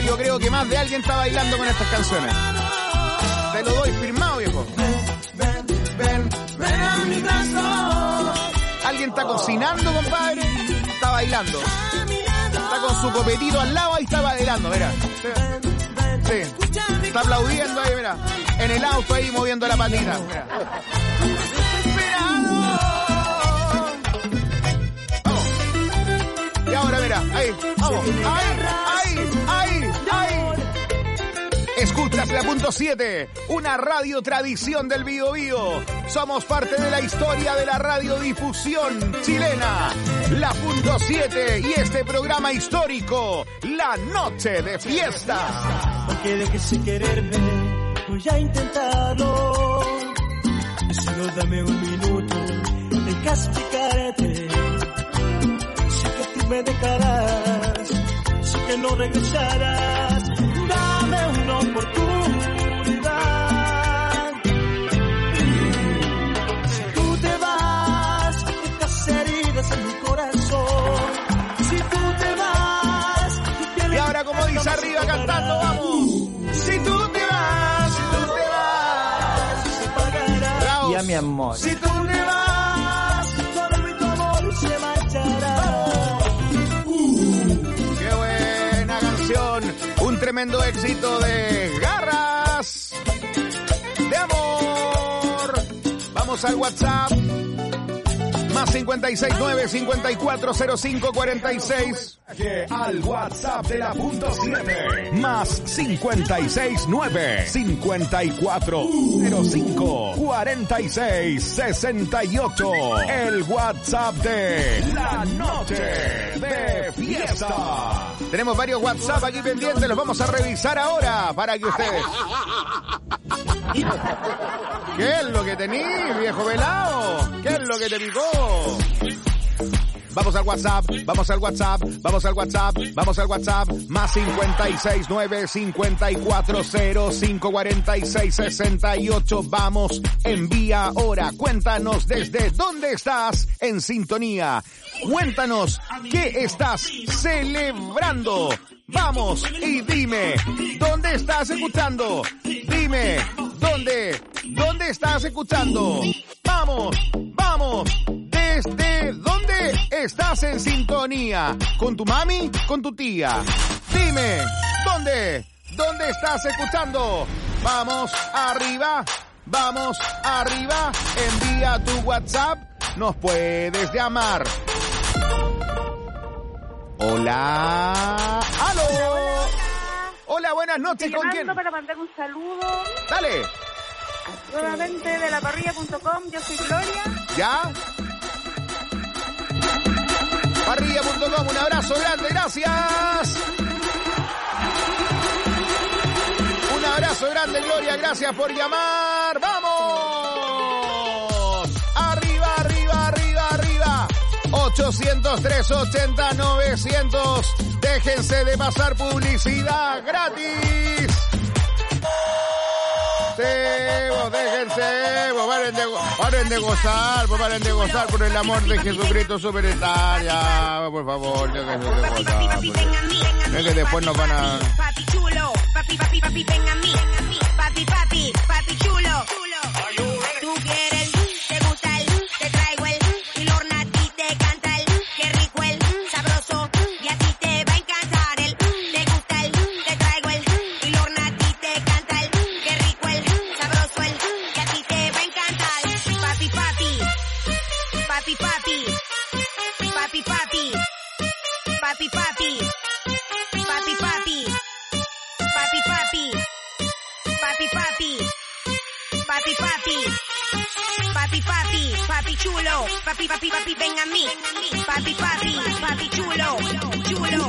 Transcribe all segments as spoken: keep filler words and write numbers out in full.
yo creo que más de alguien está bailando con estas canciones. Te lo doy firmado, viejo. Ven, ven, ven a mi brazo. Alguien está cocinando, compadre. Está bailando. Está con su copetito al lado, ahí está bailando, mira. Sí. Está aplaudiendo ahí, mira. En el auto ahí moviendo la patita. Mira. Vamos. Y ahora, mira, ahí, vamos. Ahí, ahí, ahí, ahí. Escuchas la punto siete, una radio tradición del Bío Bío. Somos parte de la historia de la radiodifusión chilena. La punto siete y este programa histórico, La Noche de Fiesta. Aunque dejes de quererme, voy a intentarlo. Solo dame un minuto, deja explicarte. Sé que tú me dejarás, sé que no regresarás. Dame una oportunidad. Si tú te vas, dejas heridas en mi corazón. Si tú te vas, y ahora como dice arriba cantando, vamos. Si tú te vas, si tú te vas, Raus. Ya mi amor. Si tú te vas, todo tu amor se marchará. Uh, qué buena canción. Un tremendo éxito de Garras de Amor. Vamos al WhatsApp. Más cincuenta y seis nueve, cincuenta y cuatro cero cinco, cuarenta y seis. Al WhatsApp de la punto siete. Más cincuenta y seis nueve, cincuenta y cuatro cero cinco, cuarenta y seis, sesenta y ocho. El WhatsApp de La Noche de Fiesta. Tenemos varios WhatsApp aquí pendientes, los vamos a revisar ahora para que ustedes... ¿Qué es lo que tenés, viejo velado? ¿Qué es lo que te picó? Vamos al WhatsApp, vamos al WhatsApp, vamos al WhatsApp, vamos al WhatsApp. Más cincuenta y seis nueve, cincuenta y cuatro cero cinco, cuarenta y seis, sesenta y ocho. Vamos, envía ahora. Cuéntanos desde dónde estás en sintonía. Cuéntanos qué estás celebrando. Vamos y dime, ¿dónde estás escuchando? Dime, ¿dónde? ¿Dónde estás escuchando? Vamos, vamos. ¿Desde dónde estás en sintonía? ¿Con tu mami? ¿Con tu tía? Dime, ¿dónde? ¿Dónde estás escuchando? Vamos arriba, vamos arriba. Envía tu WhatsApp, nos puedes llamar. Hola. ¡Aló! Hola, hola, hola. Hola, buenas noches. Estoy ¿Con quién? para mandar un saludo. Dale. Nuevamente de la parrilla punto com. Yo soy Gloria. ¿Ya? parrilla punto com, un abrazo grande, gracias. Un abrazo grande, Gloria, gracias por llamar. ¡Vamos! Arriba, arriba, arriba, arriba. ochocientos tres, ochenta, novecientos. Déjense de pasar publicidad gratis. Sí, vos déjense, vos paren de, paren de gozar, vos paren de gozar por el amor de Jesucristo superstar, ya, por favor, déjense de gozar. Es que después nos van a... Papi chulo, papi, papi, papi, ven a mí. Papi, papi, papi chulo. Tú quieres, te gusta el, te traigo el, y Lorna a ti te canta el, qué rico el, sabroso, y a ti te va a encantar el, te gusta el, te traigo el, y Lorna a ti te canta el, qué rico el, sabroso el, y a ti te va a encantar. Papi, papi, papi, papi, papi, papi, papi, papi. Papi, papi, papi, papi, papi, papi, papi, papi, papi, papi, papi chulo, papi, papi, papi, ven a mí, papi, papi, papi chulo, chulo.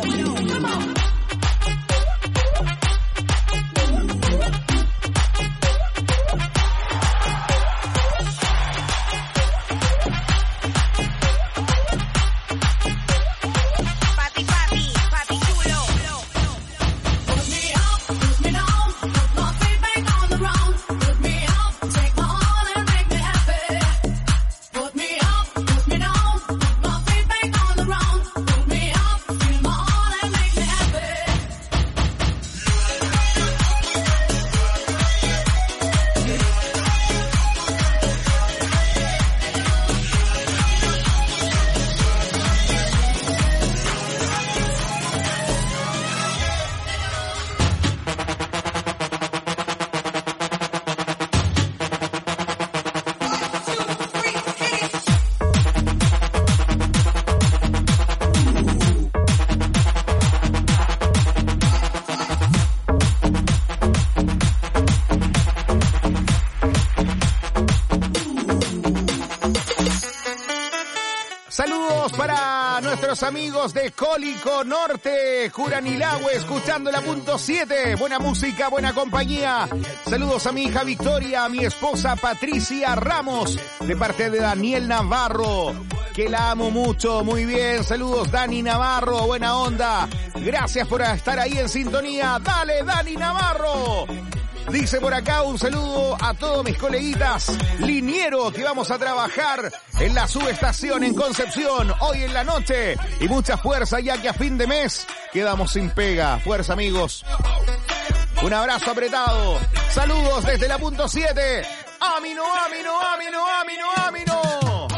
nuestros amigos de Cólico Norte, Curanilahue, escuchando la punto siete. Buena música, buena compañía. Saludos a mi hija Victoria, a mi esposa Patricia Ramos, de parte de Daniel Navarro, que la amo mucho. Muy bien, saludos Dani Navarro, buena onda. Gracias por estar ahí en sintonía. Dale, Dani Navarro. Dice por acá un saludo a todos mis coleguitas linieros que vamos a trabajar en la subestación en Concepción hoy en la noche. Y mucha fuerza, ya que a fin de mes quedamos sin pega. Fuerza, amigos. Un abrazo apretado. Saludos desde la punto siete. Amino, amino, amino, amino, amino.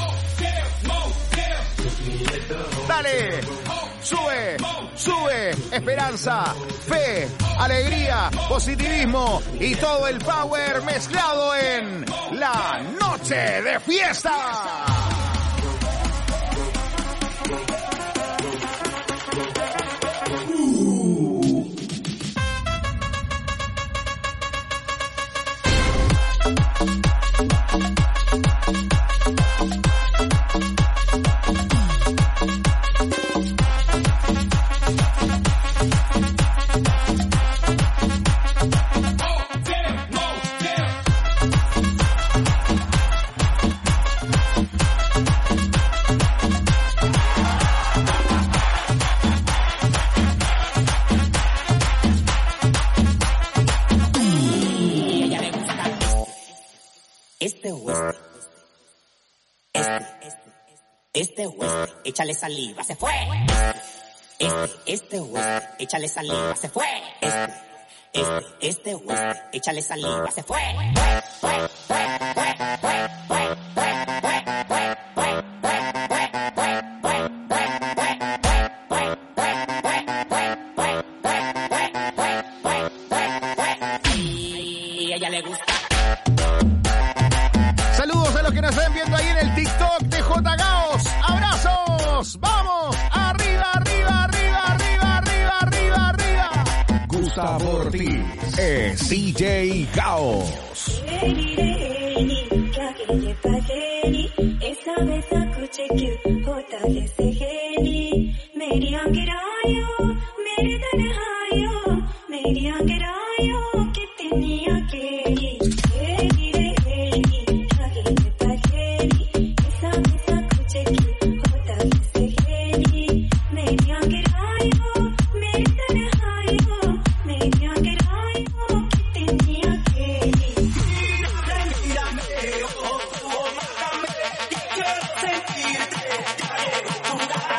Dale. Sube, sube, esperanza, fe, alegría, positivismo y todo el power mezclado en la noche de fiesta. Este whisky, échale saliva, se fue. Este, este whisky, échale saliva, se fue. Este, este, este whisky, échale saliva, se fue. Fue, fue, fue, fue, fue, fue, fue, fue, fue, y a ella le gusta. Saludos a los que nos están viendo ahí en el TikTok de J. Gaos. ¡Abrazos! ¡Vamos! ¡Arriba, arriba, arriba, arriba, arriba, arriba, arriba! Gustavo Ortiz es D J Gaos. मेरी